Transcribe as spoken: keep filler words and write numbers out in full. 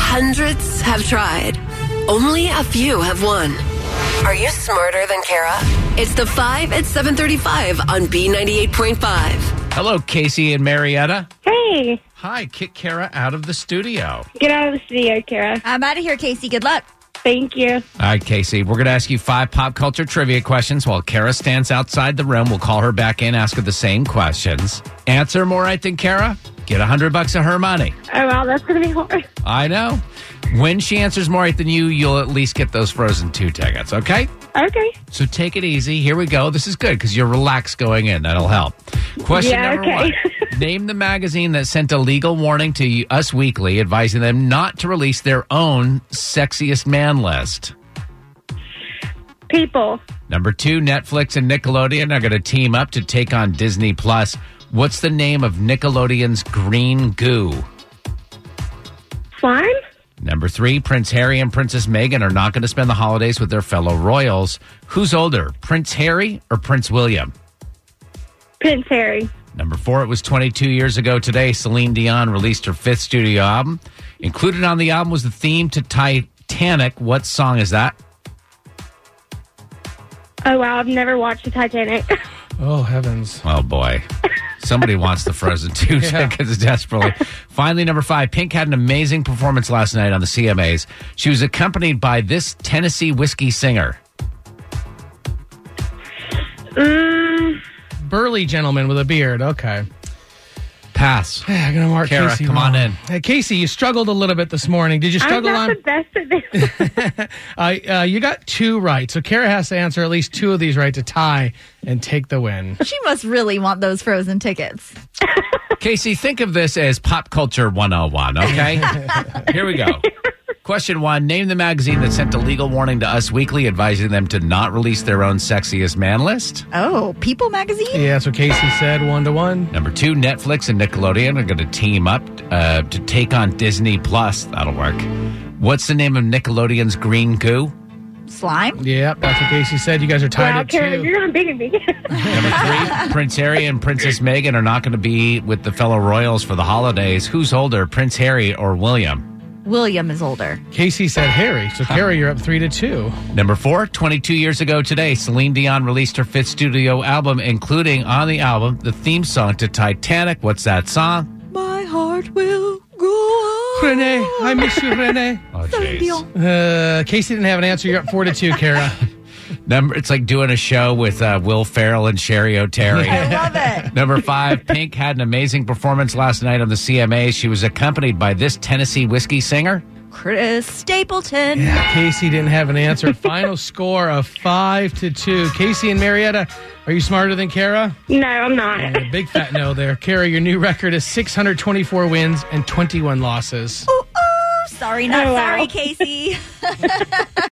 Hundreds have tried. Only a few have won. Are you smarter than Kara? It's the five at seven thirty-five on B ninety-eight point five. Hello, Casey and Marietta. Hey, Hi, kick Kara out of the studio. get out of the studio, Kara. I'm out of here, Casey. Good luck. Thank you. All right, Casey, we're going to ask you five pop culture trivia questions while Kara stands outside the room. We'll call her back in, ask her the same questions. Answer more right than Kara, get a hundred bucks of her money. Oh, wow, that's going to be hard. I know. When she answers more right than you, you'll at least get those Frozen two tickets, okay? Okay. So take it easy. Here we go. This is good because you're relaxed going in. That'll help. Question Yeah, number okay. one. Name the magazine that sent a legal warning to Us Weekly advising them not to release their own sexiest man list. People. Number two, Netflix and Nickelodeon are going to team up to take on Disney Plus. What's the name of Nickelodeon's green goo? Slime? Number three, Prince Harry and Princess Meghan are not going to spend the holidays with their fellow royals. Who's older, Prince Harry or Prince William? Prince Harry. Number four, it was twenty-two years ago today. Celine Dion released her fifth studio album. Included on the album was the theme to Titanic. What song is that? Oh, wow, I've never watched the Titanic. Oh, heavens. Oh, boy. Somebody wants the Frozen two Yeah. tickets desperately. Finally, number five, Pink had an amazing performance last night on the C M As. She was accompanied by this Tennessee whiskey singer. mm, Burly gentleman with a beard. Okay. Pass. I'm going to mark Kara, Casey come wrong. on in. Hey, Casey, you struggled a little bit this morning. Did you I'm struggle not on? the best at this. uh, uh, you got two right. So Kara has to answer at least two of these right to tie and take the win. She must really want those Frozen tickets. Casey, think of this as pop culture one oh one, okay? Here we go. Question one, name the magazine that sent a legal warning to Us Weekly advising them to not release their own sexiest man list. Oh, People magazine? Yeah, that's what Casey said, one to one. Number two, Netflix and Nickelodeon are going to team up uh, to take on Disney Plus. That'll work. What's the name of Nickelodeon's green goo? Slime? Yep, that's what Casey said. You guys are tied Wow, at Kara, two. you're not big at me. Number three, Prince Harry and Princess Meghan are not going to be with the fellow royals for the holidays. Who's older, Prince Harry or William? William is older. Casey said Harry. So Kara, you're up three to two. Number four, twenty-two years ago today, Celine Dion released her fifth studio album, including on the album the theme song to Titanic. What's that song? My heart will go on. Renee, I miss you, Renee. Oh, Celine jeez. Dion. Uh, Casey didn't have an answer. You're up four to two, Kara. Number, it's like doing a show with uh, Will Ferrell and Sherry O'Terry. I love it. Number five, Pink had an amazing performance last night on the C M A. She was accompanied by this Tennessee whiskey singer. Chris Stapleton. Yeah, Casey didn't have an answer. Final score of five to two. Casey and Marietta, are you smarter than Kara? No, I'm not. Yeah, big fat no there. Kara, your new record is six hundred twenty-four wins and twenty-one losses. Ooh, ooh. Sorry, not Oh, wow. sorry, Casey.